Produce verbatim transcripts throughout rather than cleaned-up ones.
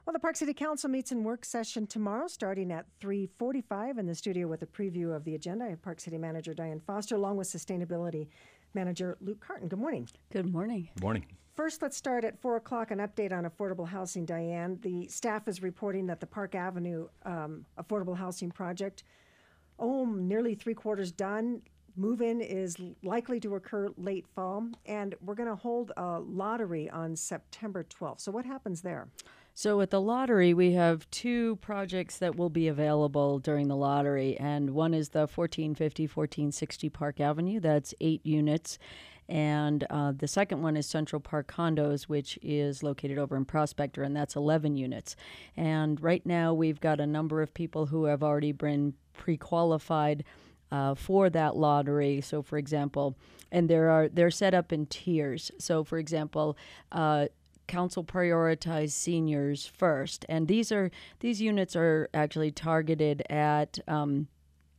Well, the Park City Council meets in work session tomorrow starting at three forty-five in the studio with a preview of the agenda. I have Park City Manager Diane Foster along with Sustainability Manager Luke Carton. Good morning. Good morning. Good morning. First, let's start at four o'clock, an update on affordable housing. Diane, the staff is reporting that the Park Avenue um, affordable housing project, oh, nearly three quarters done. Move-in is likely to occur late fall, and we're going to hold a lottery on September twelfth. So what happens there? So at the lottery, we have two projects that will be available during the lottery, and one is the fourteen fifty, fourteen sixty Park Avenue. That's eight units. And uh, the second one is Central Park Condos, which is located over in Prospector, and that's eleven units. And right now, we've got a number of people who have already been pre-qualified uh, for that lottery. So, for example, and there are they're set up in tiers. So, for example, uh, council prioritized seniors first, and these are these units are actually targeted at um,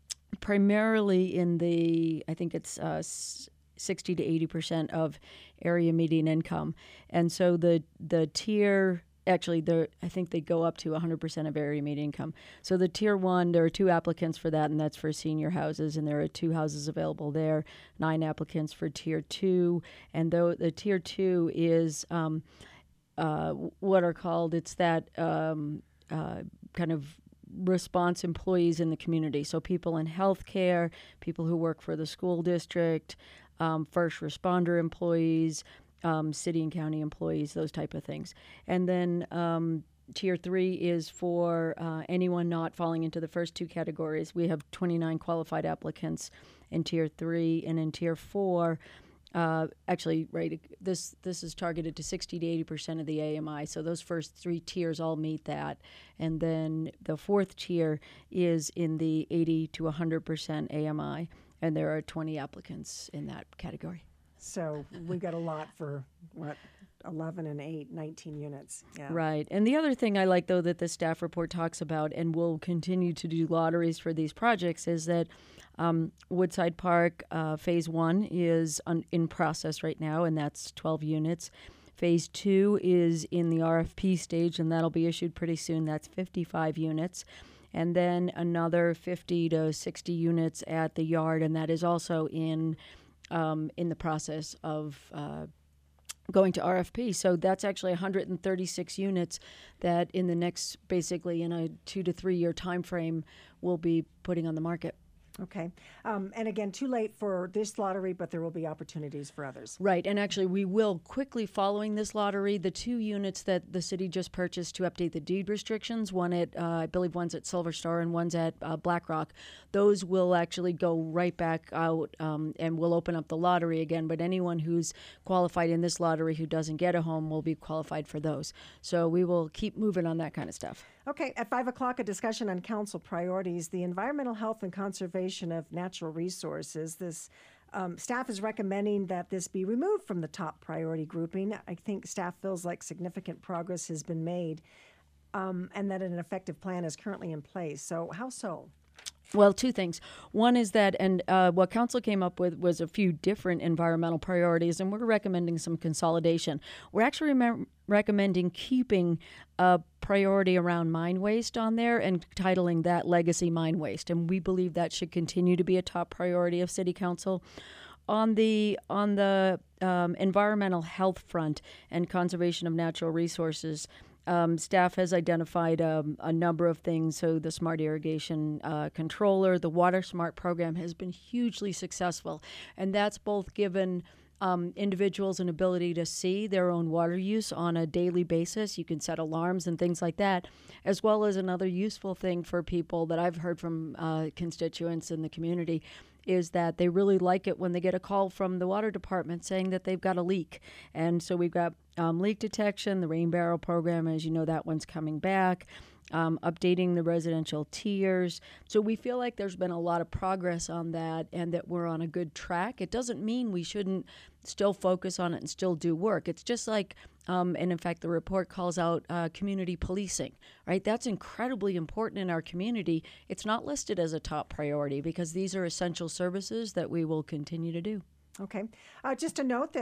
primarily in the I think it's uh, sixty to eighty percent of area median income, and so the the tier actually the I think they go up to one hundred percent of area median income. So the tier one, there are two applicants for that, and that's for senior houses, and there are two houses available there. Nine applicants for tier two, and though the tier two is um, Uh, what are called, it's that um, uh, kind of response employees in the community. So people in healthcare, people who work for the school district, um, first responder employees, um, city and county employees, those type of things. And then um, tier three is for uh, anyone not falling into the first two categories. We have twenty-nine qualified applicants in tier three, and in tier four, Uh, actually, right, this this is targeted to sixty to eighty percent of the A M I. So those first three tiers all meet that. And then the fourth tier is in the eighty to one hundred percent A M I. And there are twenty applicants in that category. So we've got a lot for, what, eleven and eight, nineteen units. Yeah. Right. And the other thing I like, though, that the staff report talks about, and will continue to do lotteries for these projects, is that um, Woodside Park uh, Phase one is un- in process right now, and that's twelve units. Phase two is in the R F P stage, and that'll be issued pretty soon. That's fifty-five units. And then another fifty to sixty units at the Yard, and that is also in um, in the process of uh, going to R F P. So that's actually one hundred thirty-six units that in the next, basically in a two to three year time frame, we'll be putting on the market. Okay. Um, and again, too late for this lottery, but there will be opportunities for others. Right. And actually, we will quickly following this lottery, the two units that the city just purchased to update the deed restrictions, one at, uh, I believe one's at Silver Star and one's at uh, Black Rock, those will actually go right back out um, and we'll open up the lottery again. But anyone who's qualified in this lottery who doesn't get a home will be qualified for those. So we will keep moving on that kind of stuff. Okay, at five o'clock, a discussion on council priorities, the environmental health and conservation of natural resources. This um, staff is recommending that this be removed from the top priority grouping. I think staff feels like significant progress has been made um, and that an effective plan is currently in place. So how so? Well, two things. One is that, and uh, what council came up with was a few different environmental priorities, and we're recommending some consolidation. We're actually rem- recommending keeping a priority around mine waste on there and titling that Legacy Mine Waste, and we believe that should continue to be a top priority of City Council. On the on the um, environmental health front and conservation of natural resources, Um, staff has identified um, a number of things. So the Smart Irrigation uh, Controller, the Water Smart program has been hugely successful. And that's both given um, individuals an ability to see their own water use on a daily basis. You can set alarms and things like that, as well as another useful thing for people that I've heard from uh, constituents in the community is that they really like it when they get a call from the water department saying that they've got a leak. And so we've got um, leak detection, the rain barrel program, as you know, that one's coming back, um, updating the residential tiers. So we feel like there's been a lot of progress on that and that we're on a good track. It doesn't mean we shouldn't still focus on it and still do work. It's just like, um, and in fact, the report calls out uh, community policing, right? That's incredibly important in our community. It's not listed as a top priority because these are essential services that we will continue to do. Okay. Uh, just a note that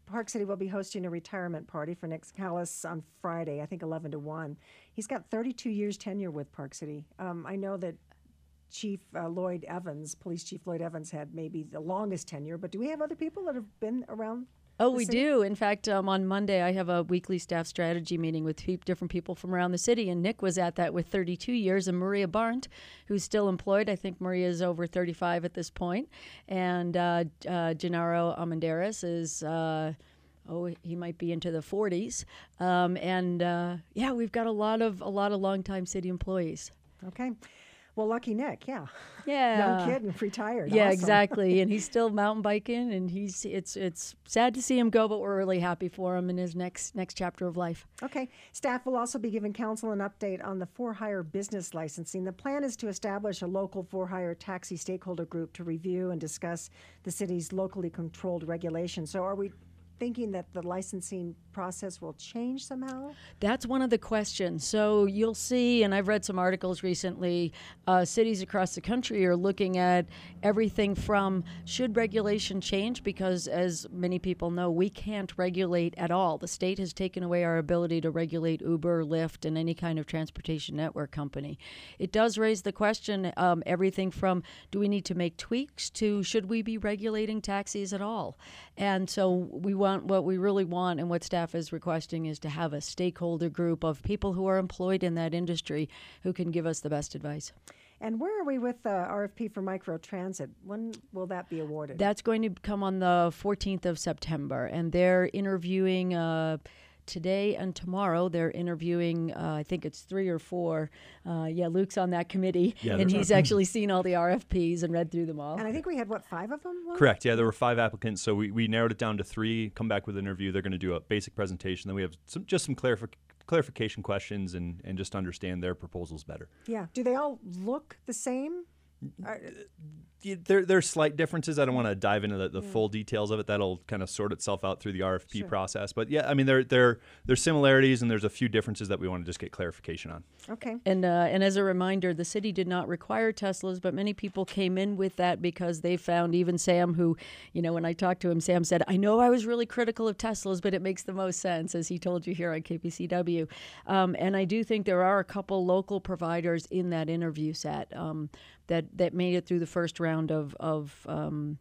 Park City will be hosting a retirement party for Nick Callis on Friday, I think eleven to one. He's got thirty-two years tenure with Park City. Um, I know that Chief uh, Lloyd Evans, Police Chief Lloyd Evans, had maybe the longest tenure, but do we have other people that have been around? Oh, we do. In fact, um, on Monday, I have a weekly staff strategy meeting with pe- different people from around the city, and Nick was at that with thirty-two years, and Maria Barnt, who's still employed. I think Maria is over thirty-five at this point, and uh, uh, Gennaro Amenderis is, uh, oh, he might be into the forties, um, and uh, yeah, we've got a lot of a lot of longtime city employees. Okay. Well, lucky Nick, yeah. Yeah. Young kid and retired. Yeah, Awesome. exactly. And he's still mountain biking, and he's it's it's sad to see him go, but we're really happy for him in his next next chapter of life. Okay. Staff will also be giving council an update on the for-hire business licensing. The plan is to establish a local for-hire taxi stakeholder group to review and discuss the city's locally controlled regulations. So are we thinking that the licensing process will change somehow? That's one of the questions. So you'll see, and I've read some articles recently, uh, cities across the country are looking at everything from should regulation change, because as many people know, we can't regulate at all. The state has taken away our ability to regulate Uber, Lyft, and any kind of transportation network company. It does raise the question, um, everything from do we need to make tweaks to should we be regulating taxis at all? And so we want what we really want, and what staff is requesting, is to have a stakeholder group of people who are employed in that industry who can give us the best advice. And where are we with the R F P for microtransit? When will that be awarded? That's going to come on the fourteenth of September, and they're interviewing uh, today and tomorrow. They're interviewing, uh, I think it's three or four. Uh, yeah, Luke's on that committee, Yeah, and that's he's right. actually seen all the R F Ps and read through them all. And I think we had, what, five of them? Luke? Correct. Yeah, there were five applicants, so we, we narrowed it down to three. Come back with an interview. They're going to do a basic presentation. Then we have some just some clarifi- clarification questions and, and just understand their proposals better. Yeah. Do they all look the same? Are- Yeah, There, there are slight differences. I don't want to dive into the, the full details of it. That'll kind of sort itself out through the R F P Sure. process. But yeah, I mean, there, there, there's similarities and there's a few differences that we want to just get clarification on. Okay. And uh, and as a reminder, the city did not require Teslas, but many people came in with that because they found, even Sam, who, you know, when I talked to him, Sam said, I know I was really critical of Teslas, but it makes the most sense, as he told you here on K P C W. Um, and I do think there are a couple local providers in that interview set um, that, that made it through the first round of, of um,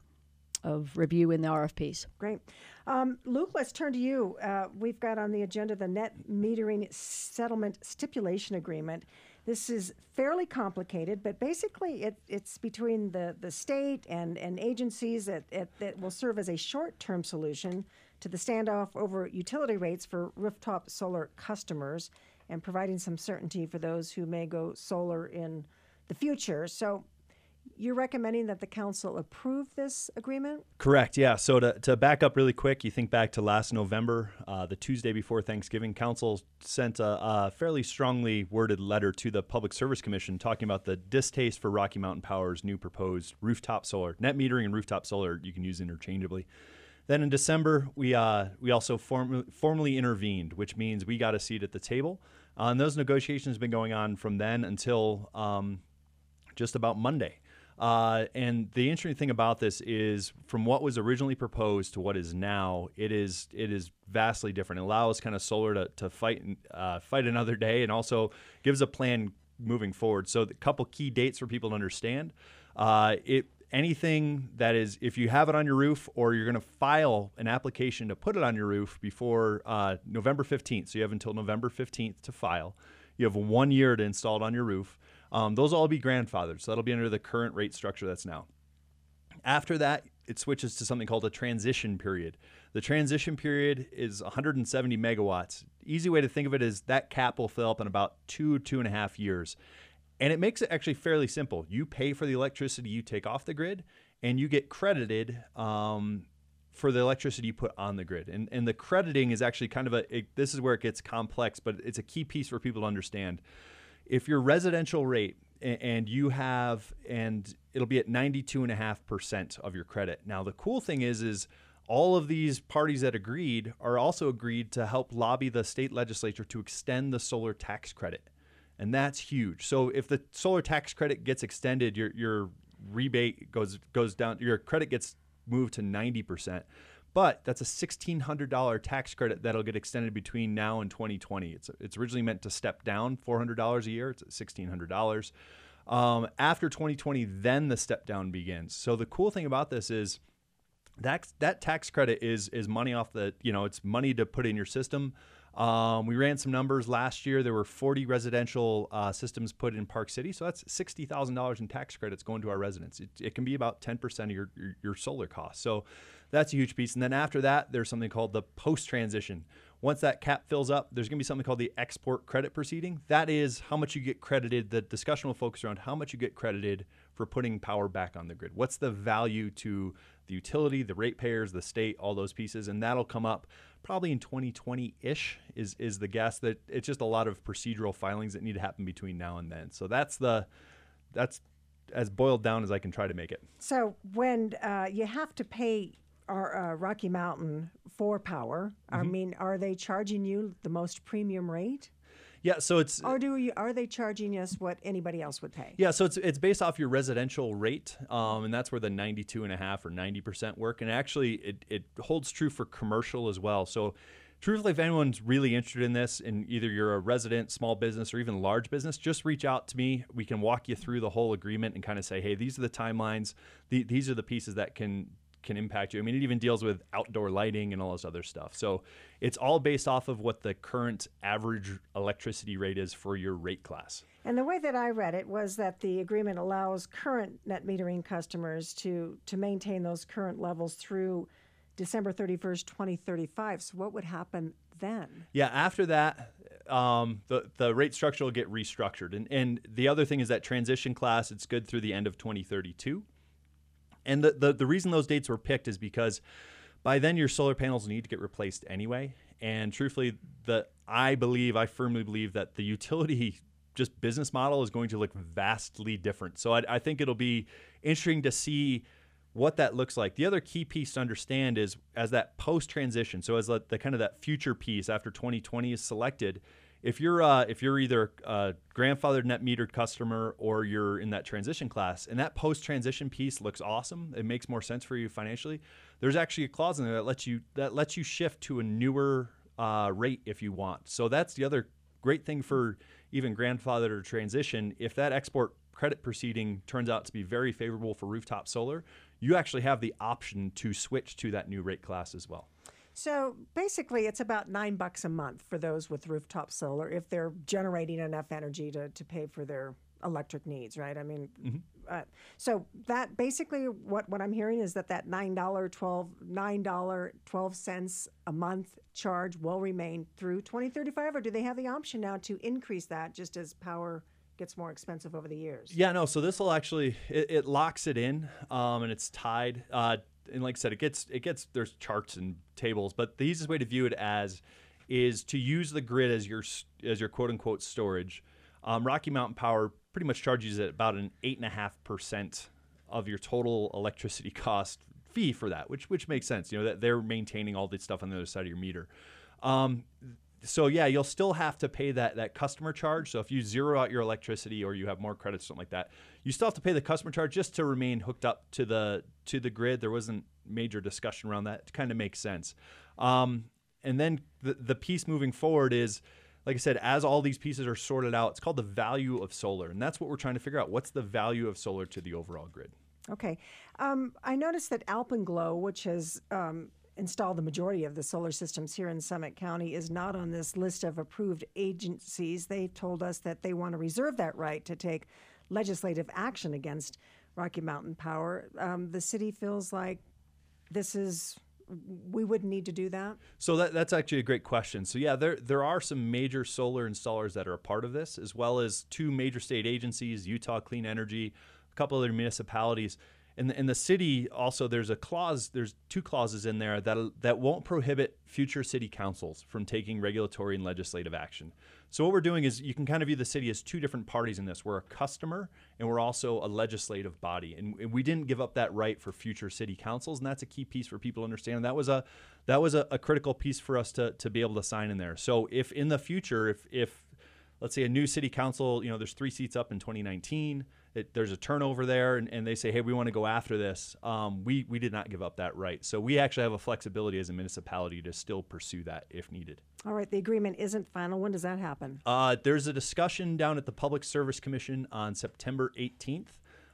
of review in the R F Ps. Great. Um, Luke, let's turn to you. Uh, we've got on the agenda the net metering settlement stipulation agreement. This is fairly complicated, but basically it, it's between the, the state and, and agencies that, that, that will serve as a short-term solution to the standoff over utility rates for rooftop solar customers and providing some certainty for those who may go solar in the future. So you're recommending that the council approve this agreement? Correct. Yeah. So to, to back up really quick, you think back to last November, uh, the Tuesday before Thanksgiving, council sent a, a fairly strongly worded letter to the Public Service Commission talking about the distaste for Rocky Mountain Power's new proposed rooftop solar. Net metering and rooftop solar you can use interchangeably. Then in December, we uh, we also form- formally intervened, which means we got a seat at the table. Uh, and those negotiations have been going on from then until um, just about Monday. Uh, and the interesting thing about this is, from what was originally proposed to what is now, it is it is vastly different. It allows kind of solar to, to fight uh, fight another day, and also gives a plan moving forward. So a couple key dates for people to understand. Uh, it anything that is, if you have it on your roof or you're going to file an application to put it on your roof before uh, November fifteenth, so you have until November fifteenth to file. You have one year to install it on your roof. Um, those will all be grandfathered, so that'll be under the current rate structure that's now. After that, it switches to something called a transition period. The transition period is one hundred seventy megawatts. Easy way to think of it is that cap will fill up in about two, two and a half years. And it makes it actually fairly simple. You pay for the electricity you take off the grid, and you get credited um, for the electricity you put on the grid. And, and the crediting is actually kind of a, it, this is where it gets complex, but it's a key piece for people to understand. If your residential rate and you have, and it'll be at ninety-two and a half percent of your credit. Now, the cool thing is, is all of these parties that agreed are also agreed to help lobby the state legislature to extend the solar tax credit. And that's huge. So if the solar tax credit gets extended, your, your rebate goes, goes down, your credit gets moved to ninety percent. But that's a sixteen hundred dollars tax credit that'll get extended between now and twenty twenty. It's it's originally meant to step down four hundred dollars a year. It's at sixteen hundred dollars. Um, after twenty twenty, then the step down begins. So the cool thing about this is that that tax credit is is money off the, you know, it's money to put in your system. Um, we ran some numbers last year. There were forty residential uh, systems put in Park City. So that's sixty thousand dollars in tax credits going to our residents. It, it can be about ten percent of your, your, your solar costs. So that's a huge piece. And then after that, there's something called the post-transition. Once that cap fills up, there's going to be something called the export credit proceeding. That is how much you get credited. The discussion will focus around how much you get credited for putting power back on the grid. What's the value to the utility, the ratepayers, the state, all those pieces. And that'll come up probably in twenty twenty-ish is, is the guess. That it's just a lot of procedural filings that need to happen between now and then. So that's the that's as boiled down as I can try to make it. So when uh, you have to pay our, uh, Rocky Mountain for power, mm-hmm. I mean, are they charging you the most premium rate? Yeah, so it's or do you, are they charging us what anybody else would pay? Yeah, so it's it's based off your residential rate, um, and that's where the ninety-two and a half or ninety percent work. And actually, it it holds true for commercial as well. So, truthfully, if anyone's really interested in this, and either you're a resident, small business, or even large business, just reach out to me. We can walk you through the whole agreement and kind of say, hey, these are the timelines. The, these are the pieces that can. can impact you. I mean, it even deals with outdoor lighting and all this other stuff. So it's all based off of what the current average electricity rate is for your rate class. And the way that I read it was that the agreement allows current net metering customers to, to maintain those current levels through December thirty-first, twenty thirty-five. So what would happen then? Yeah, after that, um, the, the rate structure will get restructured. And, and the other thing is that transition class, it's good through the end of twenty thirty-two. And the, the, the reason those dates were picked is because by then your solar panels need to get replaced anyway. And truthfully, the I believe, I firmly believe that the utility just business model is going to look vastly different. So I, I think it'll be interesting to see what that looks like. The other key piece to understand is as that post-transition, so as the, the kind of that future piece after twenty twenty is selected, If you're uh, if you're either a grandfathered net metered customer or you're in that transition class, and that post-transition piece looks awesome, it makes more sense for you financially. There's actually a clause in there that lets you that lets you shift to a newer uh, rate if you want. So that's the other great thing for even grandfathered or transition. If that export credit proceeding turns out to be very favorable for rooftop solar, you actually have the option to switch to that new rate class as well. So basically, it's about nine bucks a month for those with rooftop solar if they're generating enough energy to, to pay for their electric needs, right? I mean, mm-hmm. uh, so that basically what, what I'm hearing is that that nine dollars, twelve, nine dollars, twelve cents a month charge will remain through twenty thirty-five, or do they have the option now to increase that just as power gets more expensive over the years? Yeah, no, so this will actually, it, it locks it in um, and it's tied. Uh, And like I said, it gets it gets there's charts and tables, but the easiest way to view it as is to use the grid as your as your quote unquote storage. Um, Rocky Mountain Power pretty much charges at about an eight and a half percent of your total electricity cost fee for that, which which makes sense. You know that they're maintaining all this stuff on the other side of your meter. Um, so yeah, you'll still have to pay that that customer charge. So if you zero out your electricity or you have more credits, something like that, you still have to pay the customer charge just to remain hooked up to the to the grid. There wasn't major discussion around that. It kind of makes sense. Um, and then the the piece moving forward is, like I said, as all these pieces are sorted out, it's called the value of solar, and that's what we're trying to figure out. What's the value of solar to the overall grid? Okay, um, I noticed that Alpenglow, which has um, installed the majority of the solar systems here in Summit County, is not on this list of approved agencies. They've told us that they want to reserve that right to take legislative action against Rocky Mountain Power. Um, the city feels like this is, we wouldn't need to do that? So that, that's actually a great question. So yeah, there there are some major solar installers that are a part of this, as well as two major state agencies, Utah Clean Energy, a couple other municipalities. In the, in the city, also, there's a clause, there's two clauses in there that that won't prohibit future city councils from taking regulatory and legislative action. So what we're doing is you can kind of view the city as two different parties in this. We're a customer, and we're also a legislative body. And, and we didn't give up that right for future city councils, and that's a key piece for people to understand. And that was a that was a, a critical piece for us to to be able to sign in there. So if in the future, if if let's say a new city council, you know, there's three seats up in twenty nineteen. It, there's a turnover there, and, and they say, hey, we want to go after this. Um, we we did not give up that right. So we actually have a flexibility as a municipality to still pursue that if needed. All right, the agreement isn't final. When does that happen? Uh, there's a discussion down at the Public Service Commission on September eighteenth.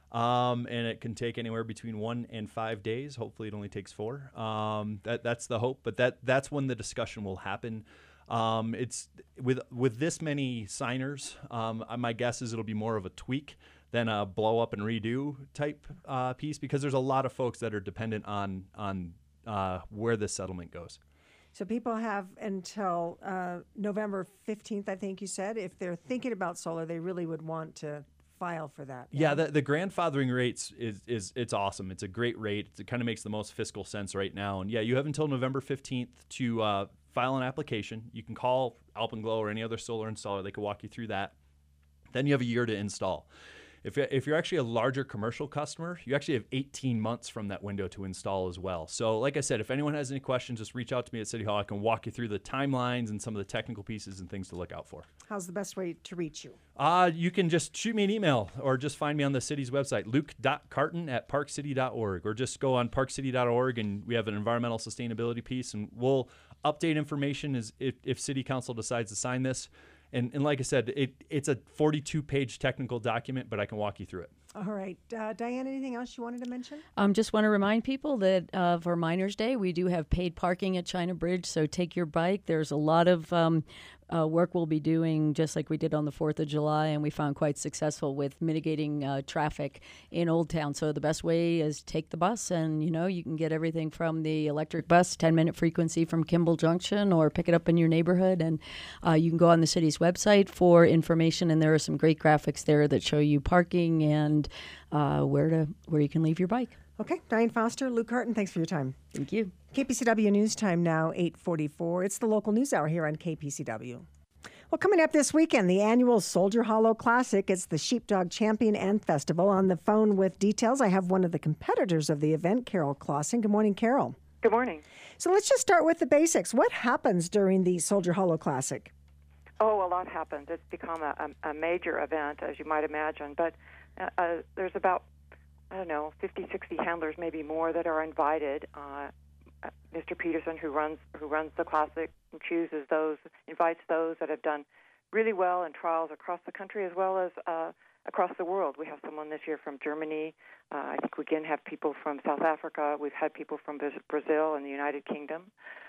Um, and it can take anywhere between one and five days. Hopefully it only takes four. Um, that, that's the hope, but that, that's when the discussion will happen. Um, it's with, with this many signers, um, my guess is it'll be more of a tweak than a blow up and redo type, uh, piece, because there's a lot of folks that are dependent on, on, uh, where this settlement goes. So people have until, uh, November fifteenth, I think you said, if they're thinking about solar, they really would want to file for that. Yeah, the, the grandfathering rates is, is it's awesome. It's a great rate. It kind of makes the most fiscal sense right now. And yeah, you have until November fifteenth to uh, file an application. You can call Alpenglow or any other solar installer. They can walk you through that. Then you have a year to install. If, if you're actually a larger commercial customer, you actually have eighteen months from that window to install as well. So like I said, if anyone has any questions, just reach out to me at City Hall. I can walk you through the timelines and some of the technical pieces and things to look out for. How's the best way to reach you? Uh, you can just shoot me an email or just find me on the city's website, luke dot carton at park city dot org, or just go on park city dot org and we have an environmental sustainability piece, and we'll update information as if, if City Council decides to sign this. And, and like I said, it, it's a forty-two page technical document, but I can walk you through it. All right. Uh, Diane, anything else you wanted to mention? Um, just want to remind people that uh, for Miners Day, we do have paid parking at China Bridge, so take your bike. There's a lot of um, uh, work we'll be doing, just like we did on the fourth of July, and we found quite successful with mitigating uh, traffic in Old Town. So the best way is take the bus, and, you know, you can get everything from the electric bus, ten-minute frequency from Kimball Junction, or pick it up in your neighborhood. And uh, you can go on the city's website for information, and there are some great graphics there that show you parking and uh, where to where you can leave your bike. Okay. Diane Foster, Luke Carton, thanks for your time. Thank you. K P C W News Time now, eight forty-four. It's the local news hour here on K P C W. Well, coming up this weekend, the annual Soldier Hollow Classic. It's the Sheepdog Champion and Festival. On the phone with details, I have one of the competitors of the event, Carol Clausen. Good morning, Carol. Good morning. So let's just start with the basics. What happens during the Soldier Hollow Classic? Oh, a lot happens. It's become a, a, a major event, as you might imagine. But uh, uh, there's about, I don't know, fifty, sixty handlers, maybe more, that are invited. Uh, uh, Mister Peterson, who runs who runs the classic, chooses those, invites those that have done really well in trials across the country as well as uh, across the world. We have someone this year from Germany. Uh, I think we again have people from South Africa. We've had people from Brazil and the United Kingdom.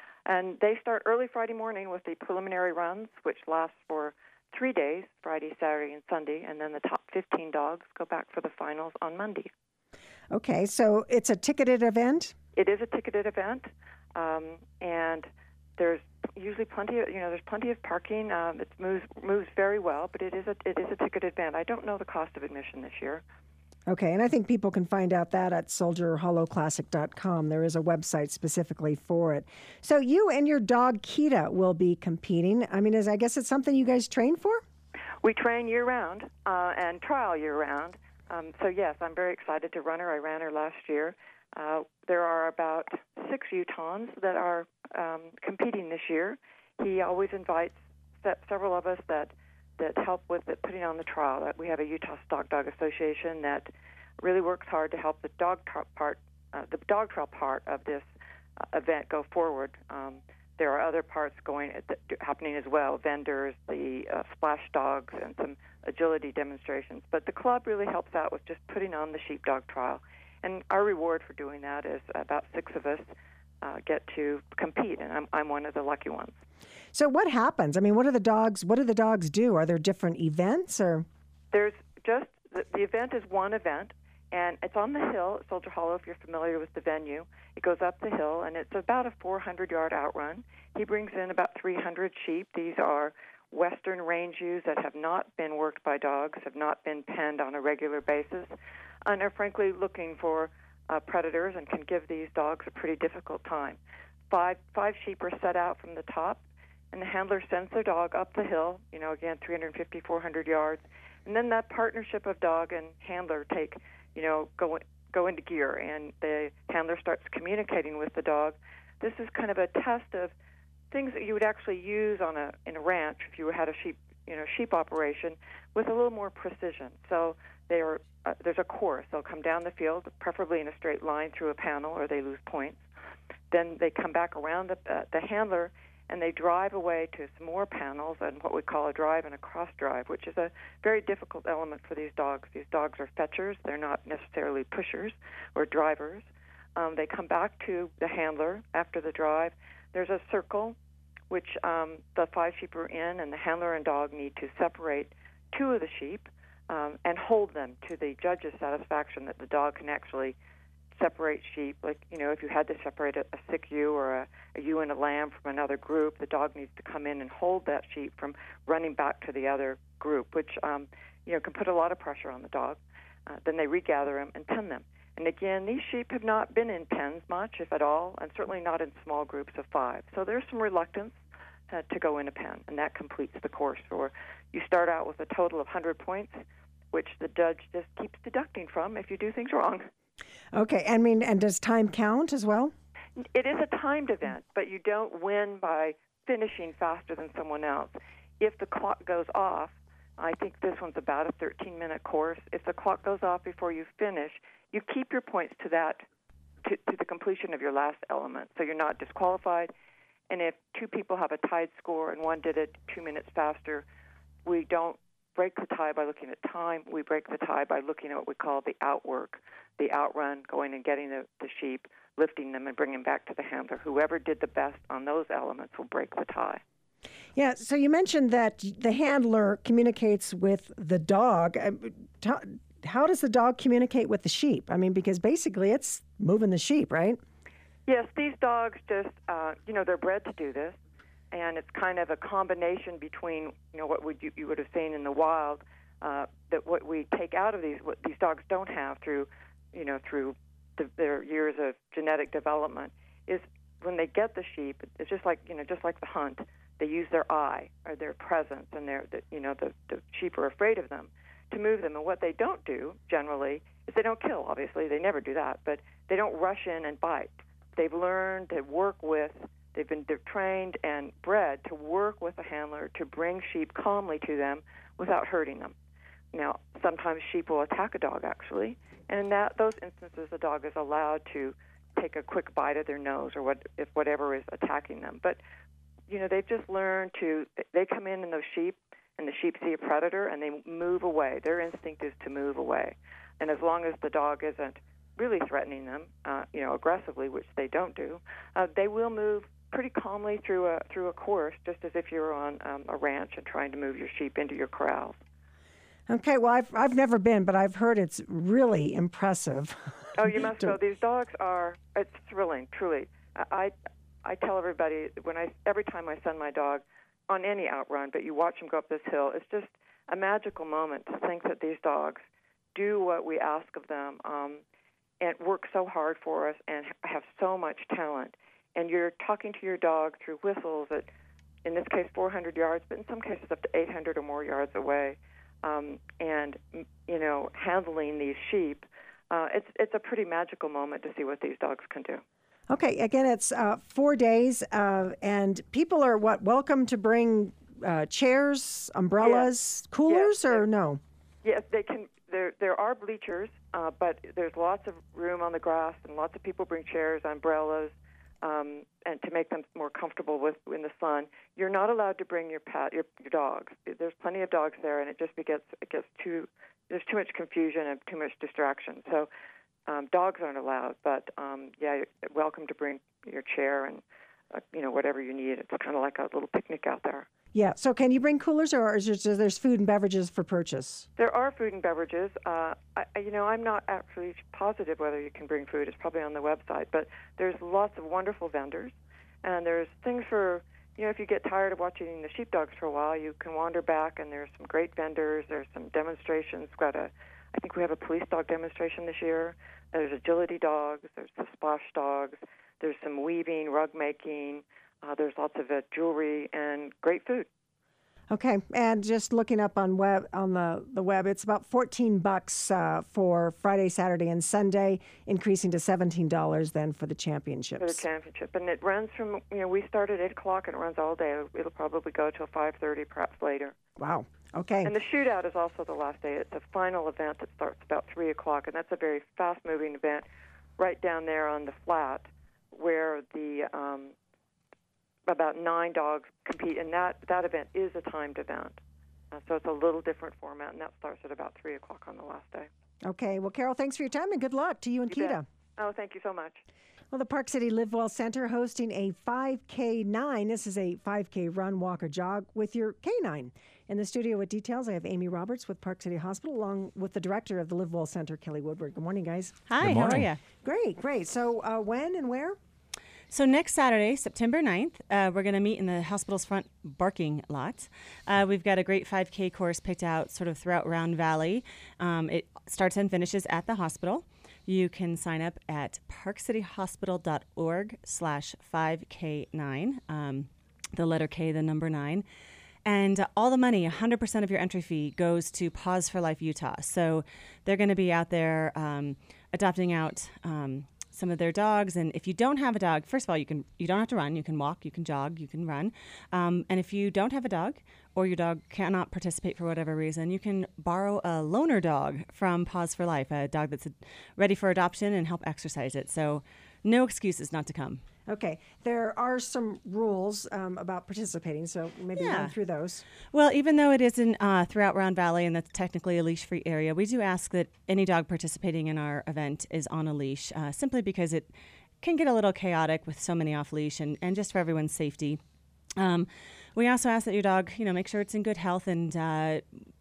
And they start early Friday morning with the preliminary runs, which last for three days, Friday, Saturday, and Sunday, and then the top fifteen dogs go back for the finals on Monday. Okay, so it's a ticketed event? It is a ticketed event, um, and there's usually plenty of, you know, there's plenty of parking. Um, it moves moves very well, but it is a it is a ticketed event. I don't know the cost of admission this year. Okay, and I think people can find out that at soldier hollow classic dot com. There is a website specifically for it. So you and your dog, Kita, will be competing. I mean, is I guess it's something you guys train for? We train year-round uh, and trial year-round. Um, so, yes, I'm very excited to run her. I ran her last year. Uh, there are about six Utahns that are um, competing this year. He always invites se- several of us that that help with the, putting on the trial. We have a Utah Stock Dog Association that really works hard to help the dog tra- part, uh, the dog trail part of this uh, event go forward. Um, there are other parts going happening as well, vendors, the uh, splash dogs, and some agility demonstrations. But the club really helps out with just putting on the sheepdog trial. And our reward for doing that is about six of us uh, get to compete, and I'm, I'm one of the lucky ones. So what happens? I mean, what do the dogs? What do the dogs do? Are there different events, or? There's just the, the event is one event, and it's on the hill at Soldier Hollow. If you're familiar with the venue, it goes up the hill, and it's about a four hundred yard outrun. He brings in about three hundred sheep. These are Western range ewes that have not been worked by dogs, have not been penned on a regular basis, and are frankly looking for uh, predators and can give these dogs a pretty difficult time. Five five sheep are set out from the top, and the handler sends their dog up the hill, you know, again, three fifty, four hundred yards. And then that partnership of dog and handler take, you know, go go into gear, and the handler starts communicating with the dog. This is kind of a test of things that you would actually use on a in a ranch if you had a sheep you know sheep operation with a little more precision. So they are uh, there's a course. They'll come down the field, preferably in a straight line through a panel, or they lose points. Then they come back around the uh, the handler, and they drive away to some more panels and what we call a drive and a cross drive, which is a very difficult element for these dogs. These dogs are fetchers. They're not necessarily pushers or drivers. Um, they come back to the handler after the drive. There's a circle, which um, the five sheep are in, and the handler and dog need to separate two of the sheep um, and hold them to the judge's satisfaction that the dog can actually separate sheep. Like, you know, if you had to separate a, a sick ewe or a, a ewe and a lamb from another group, the dog needs to come in and hold that sheep from running back to the other group, which, um, you know, can put a lot of pressure on the dog. Uh, then they regather them and pen them. And again, these sheep have not been in pens much, if at all, and certainly not in small groups of five. So there's some reluctance uh, to go in a pen, and that completes the course. Or you start out with a total of one hundred points, which the judge just keeps deducting from if you do things wrong. Okay, I mean, and does time count as well? It is a timed event, but you don't win by finishing faster than someone else. If the clock goes off, I think this one's about a thirteen-minute course. If the clock goes off before you finish, you keep your points to that, to, to the completion of your last element, so you're not disqualified. And if two people have a tied score and one did it two minutes faster, we don't break the tie by looking at time. We break the tie by looking at what we call the outwork, the outrun, going and getting the, the sheep, lifting them, and bringing them back to the handler. Whoever did the best on those elements will break the tie. Yeah, so you mentioned that the handler communicates with the dog. How does the dog communicate with the sheep? I mean, because basically it's moving the sheep, right? Yes, these dogs just, uh, you know, they're bred to do this, and it's kind of a combination between, you know, what would you, you would have seen in the wild, uh, that what we take out of these, what these dogs don't have through, you know, through the, their years of genetic development, is when they get the sheep, it's just like, you know, just like the hunt. They use their eye or their presence, and they're, the, you know, the, the sheep are afraid of them to move them. And what they don't do generally is they don't kill. Obviously, they never do that, but they don't rush in and bite. They've learned to work with. They've been they're trained and bred to work with a handler to bring sheep calmly to them without hurting them. Now, sometimes sheep will attack a dog, actually, and in that those instances, the dog is allowed to take a quick bite of their nose or what if whatever is attacking them. But you know, they've just learned to. They come in in those sheep, and the sheep see a predator, and they move away. Their instinct is to move away, and as long as the dog isn't really threatening them, uh, you know, aggressively, which they don't do, uh, they will move pretty calmly through a through a course, just as if you were on um, a ranch and trying to move your sheep into your corrals. Okay, well, I've I've never been, but I've heard it's really impressive. Oh, you must go. These dogs are, it's thrilling, truly. I I tell everybody, when I every time I send my dog on any outrun, but you watch them go up this hill, it's just a magical moment to think that these dogs do what we ask of them um, and work so hard for us and have so much talent. And you're talking to your dog through whistles at, in this case, four hundred yards, but in some cases up to eight hundred or more yards away, um, and, you know, handling these sheep. Uh, it's it's a pretty magical moment to see what these dogs can do. Okay, again, it's uh, four days, uh, and people are, what, welcome to bring uh, chairs, umbrellas, yes. coolers, yes, or no? Yes, they can. There there are bleachers, uh, but there's lots of room on the grass, and lots of people bring chairs, umbrellas, um, and to make them more comfortable with in the sun. You're not allowed to bring your pet, your, your dogs. There's plenty of dogs there, and it just gets it gets too. There's too much confusion and too much distraction. So. Um, dogs aren't allowed, but um, yeah, you're welcome to bring your chair and uh, you know whatever you need. It's kind of like a little picnic out there. Yeah. So can you bring coolers, or is there, there's food and beverages for purchase? There are food and beverages. Uh, I, you know, I'm not actually positive whether you can bring food. It's probably on the website, but there's lots of wonderful vendors, and there's things for. You know, if you get tired of watching the sheepdogs for a while, you can wander back, and there's some great vendors. There's some demonstrations. We've got a, I think we have a police dog demonstration this year. There's agility dogs. There's the splash dogs. There's some weaving, rug making. Uh, there's lots of uh, jewelry and great food. Okay, and just looking up on web on the, the web, it's about fourteen bucks uh, for Friday, Saturday, and Sunday, increasing to seventeen dollars then for the championships. For the championship, and it runs from you know we start at eight o'clock and it runs all day. It'll probably go till five thirty, perhaps later. Wow. Okay. And the shootout is also the last day. It's a final event that starts about three o'clock, and that's a very fast-moving event, right down there on the flat, where the um, about nine dogs compete, and that, that event is a timed event. Uh, so it's a little different format, and that starts at about three o'clock on the last day. Okay. Well, Carol, thanks for your time, and good luck to you and You Keita. bet. Oh, thank you so much. Well, the Park City Live Well Center hosting a five K nine. This is a five K run, walk, or jog with your K nine. In the studio with details, I have Amy Roberts with Park City Hospital, along with the director of the Live Well Center, Kelly Woodward. Good morning, guys. Hi, Good how are morning. you? Great, great. So uh, when and where? So next Saturday, September ninth, uh, we're going to meet in the hospital's front parking lot. Uh, we've got a great five K course picked out sort of throughout Round Valley. Um, it starts and finishes at the hospital. You can sign up at parkcityhospital.org slash 5K9, um, the letter K, the number nine. And uh, all the money, one hundred percent of your entry fee, goes to Paws for Life Utah. So they're going to be out there um, adopting out um, some of their dogs. And if you don't have a dog, first of all, you can you don't have to run. You can walk, you can jog, you can run. Um, and if you don't have a dog, or your dog cannot participate for whatever reason, you can borrow a loaner dog from Paws for Life, a dog that's ready for adoption, and help exercise it. So no excuses not to come. Okay. There are some rules um, about participating, so maybe Yeah. run through those. Well, even though it isn't uh, throughout Round Valley and that's technically a leash-free area, we do ask that any dog participating in our event is on a leash, uh, simply because it can get a little chaotic with so many off-leash, and, and just for everyone's safety. Um, we also ask that your dog, you know, make sure it's in good health, and uh,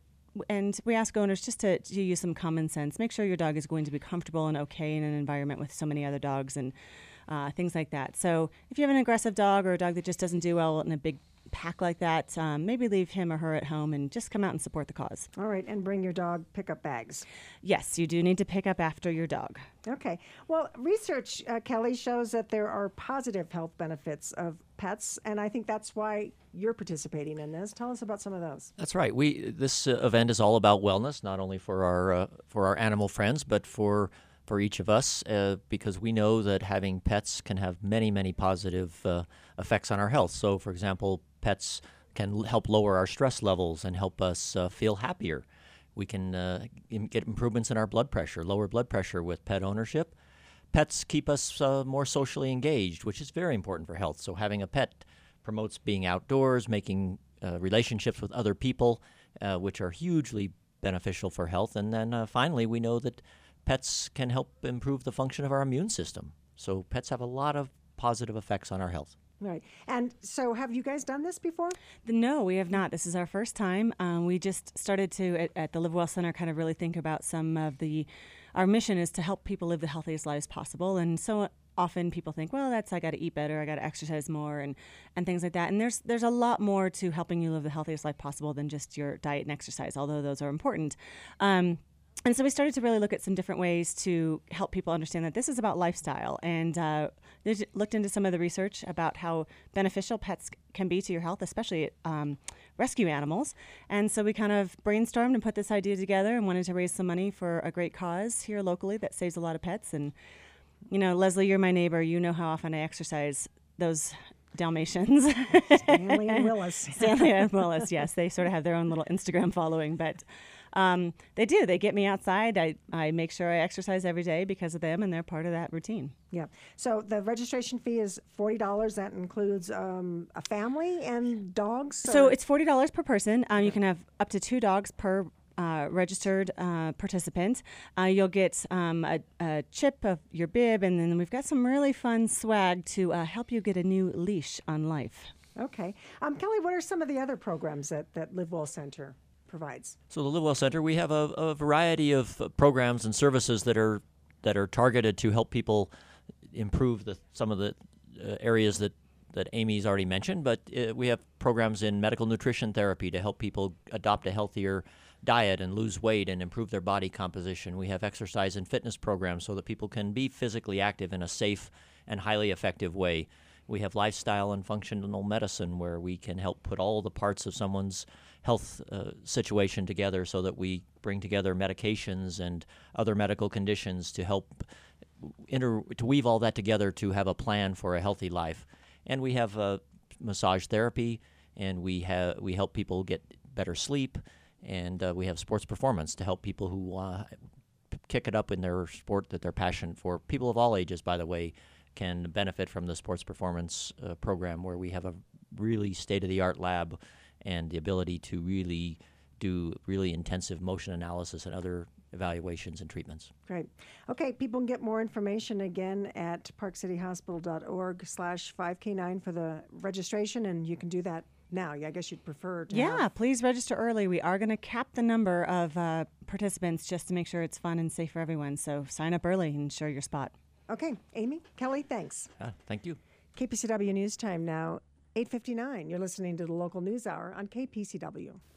and we ask owners just to, to use some common sense. Make sure your dog is going to be comfortable and okay in an environment with so many other dogs, and uh, things like that. So if you have an aggressive dog or a dog that just doesn't do well in a big pack like that, um, maybe leave him or her at home and just come out and support the cause. All right, and bring your dog pickup bags. Yes, you do need to pick up after your dog. Okay. Well, research, uh, Kelly, shows that there are positive health benefits of pets, and I think that's why you're participating in this. Tell us about some of those. That's right. We this uh, event is all about wellness, not only for our uh, for our animal friends, but for for each of us, uh, because we know that having pets can have many, many positive uh, effects on our health. So, for example, pets can l- help lower our stress levels and help us uh, feel happier. We can uh, im- get improvements in our blood pressure, lower blood pressure with pet ownership. Pets keep us uh, more socially engaged, which is very important for health. So having a pet promotes being outdoors, making uh, relationships with other people, uh, which are hugely beneficial for health. And then uh, finally, we know that pets can help improve the function of our immune system. So pets have a lot of positive effects on our health. Right. And so have you guys done this before? The- No, we have not. This is our first time. Um, we just started to, at, at the Live Well Center, kind of really think about some of the, our mission is to help people live the healthiest lives possible. And so often people think, well, that's, I got to eat better, I got to exercise more, and, and things like that. And there's there's a lot more to helping you live the healthiest life possible than just your diet and exercise, although those are important. Um, And so we started to really look at some different ways to help people understand that this is about lifestyle, and uh, there's- looked into some of the research about how beneficial pets can be to your health, especially um, rescue animals. And so we kind of brainstormed and put this idea together and wanted to raise some money for a great cause here locally that saves a lot of pets. And, you know, Leslie, you're my neighbor. You know how often I exercise those Dalmatians. Stanley and Willis. Stanley and Willis, yes. They sort of have their own little Instagram following, but um, they do. They get me outside. I, I make sure I exercise every day because of them, and they're part of that routine. Yeah. So the registration fee is forty dollars. That includes um, a family and dogs? So or- it's forty dollars per person. Um, you can have up to two dogs per uh, registered uh, participant. Uh, you'll get um, a, a chip of your bib, and then we've got some really fun swag to uh, help you get a new leash on life. Okay. Um, Kelly, what are some of the other programs that, that Live Well Center provides? So the Live Well Center, we have a, a variety of uh, programs and services that are that are targeted to help people improve the some of the uh, areas that, that Amy's already mentioned. But uh, we have programs in medical nutrition therapy to help people adopt a healthier diet and lose weight and improve their body composition. We have exercise and fitness programs so that people can be physically active in a safe and highly effective way. We have lifestyle and functional medicine, where we can help put all the parts of someone's health uh, situation together so that we bring together medications and other medical conditions to help inter- to weave all that together to have a plan for a healthy life. And we have uh, massage therapy, and we have we help people get better sleep, and uh, we have sports performance to help people who uh, kick it up in their sport that they're passionate for. People of all ages, by the way, can benefit from the sports performance uh, program, where we have a really state-of-the-art lab and the ability to really do really intensive motion analysis and other evaluations and treatments. Great. Okay, people can get more information again at parkcityhospital.org slash 5K9 for the registration, and you can do that now. Yeah, I guess you'd prefer to Yeah, have- please register early. We are going to cap the number of uh, participants just to make sure it's fun and safe for everyone. So sign up early and ensure your spot. Okay, Amy, Kelly, thanks. Ah, thank you. K P C W News Time now, eight fifty-nine. You're listening to the local news hour on K P C W.